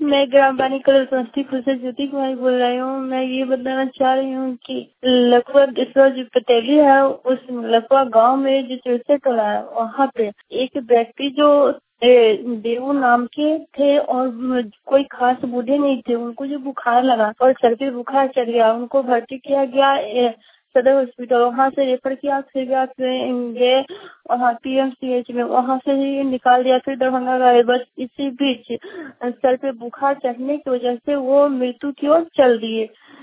मैं ग्राम वाणी कलर समस्तीपुर से ज्योति कुमारी बोल रही हूँ। मैं ये बताना चाह रही हूँ कि लखवा जो पटेली है उस लखवा गांव में जो चुरसे टोला है वहाँ पे एक व्यक्ति जो देव नाम के थे और कोई खास बूढ़े नहीं थे, उनको जो बुखार लगा और सर पे बुखार चढ़ गया, उनको भर्ती किया गया सदर हॉस्पिटल, वहाँ से रेफर किया, फिर गए वहाँ PMCH में, वहाँ से ही निकाल दिया, फिर दरभंगा गए। बस इसी बीच सर पे बुखार चढ़ने की वजह से वो मृत्यु की ओर चल दिए।